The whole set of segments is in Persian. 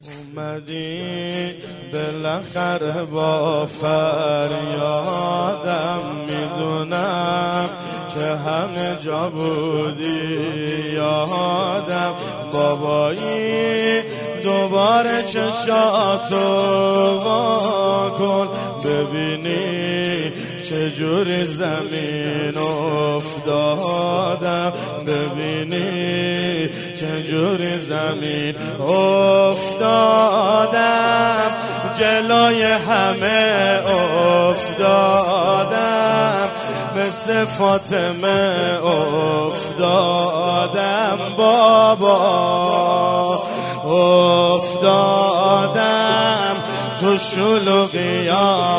اومدی بالاخره با فریادم، میدونم که همه جا بودی یادم. بابایی دوباره چشاتو وا کن، ببینی چجوری زمین افتادم، ببینی چجوری زمین افتادم. جلوی همه افتادم، مثل فاطمه افتادم. بابا افتادم، تو شلوغیا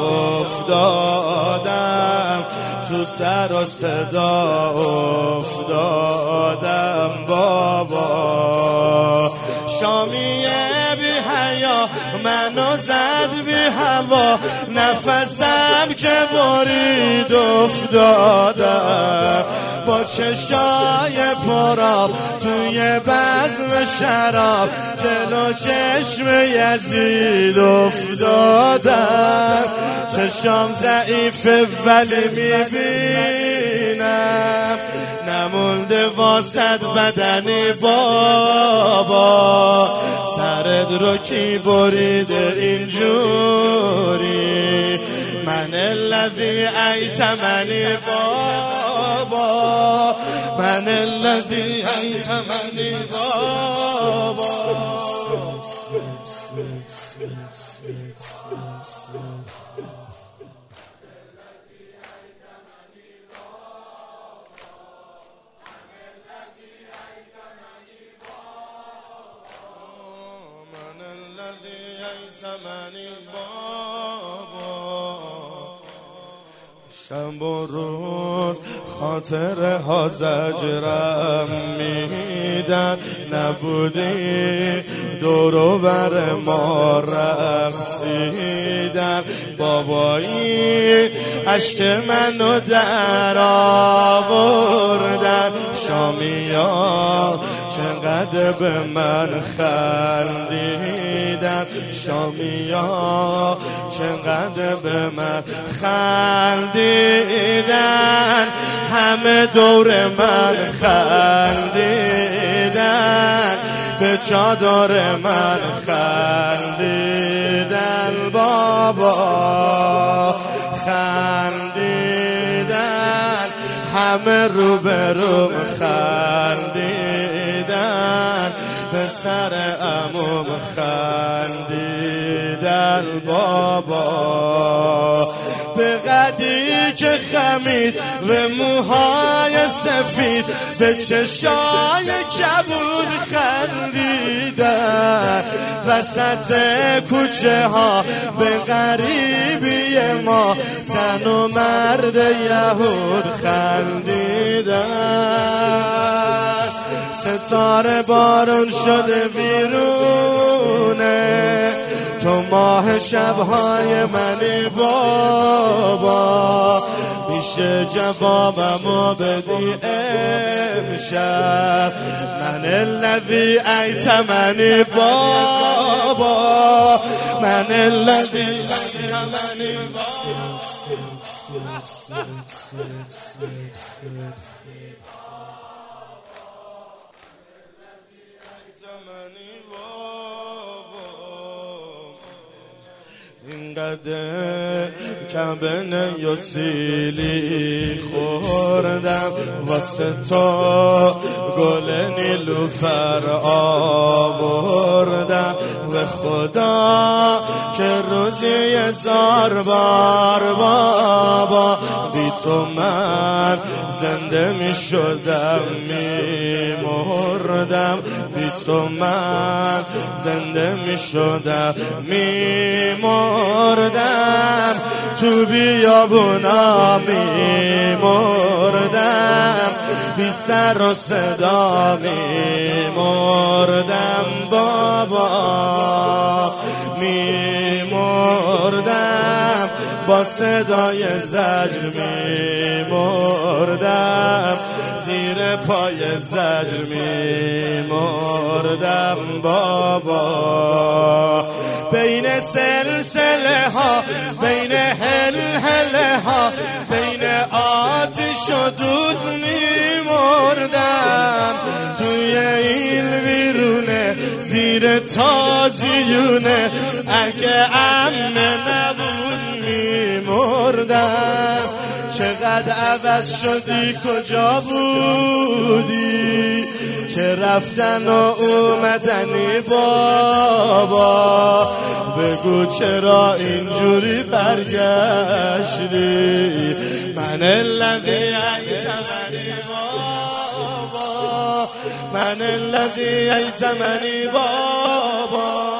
افتادم، تو سر و صدا افتادم. بابا شامیه بی حیا منو زد بی هوا، نفسم که برید افتادم. با چشای پراب توی بزم شراب، جلو چشم یزید افتادم. چشام ضعیفه ولی میبینم، نمونده واسد بدنی. بابا سرت رو کی بریده اینجوری؟ من الذی ایتمنی بابا، من الذی ایتمنی بابا. شب و روز خاطره ها زجرم میدن، نبودی دورو بر ما رقصیدن. بابایی عشق منو در آوردن، شامیا چقدر به من خندیدن، شامیا چقدر به من خندیدن. همه دور من خندیدن، به چادر من خندیدن. بابا خندیدن، همه رو به رو خندیدن، به سر عموم خندیدن. بابا به قدی که خمید و موهای سفید، به چشای کبود خندیدن. وسط کوچه ها به غریبی ما، زن و مرد یهود خندیدن. ستاره بارون شده بیرونه، تو ماه شبهای منی بابا. میشه جوابمو بدی امشب؟ من الذی ایتمنی بابا، من الذی ایتمنی بابا. اینقدر کبن یا سیلی خوردم، واسه تو گل نیلوفر آوردم. و خدا که روزی زار بار بابا، بی تو من زنده می شدم می مردم، بی تو من زنده می شدم می مردم. تو بیابونا می مردم، بی سر و صدا می مردم. بابا می مردم، با صدای زجر میمردم، زیر پای زجر میمردم بابا. بین سلسله ها، بین هلهله ها، بین آتش و دود میمردم، توی این ویرونه زیر تازیونه، اگه امن نبود میمردم. چقدر عوض شدی کجا بودی، چه رفتن و اومدنی بابا، بگو چرا اینجوری برگشتی. من الذی ایتمنی بابا، من الذی ایتمنی بابا.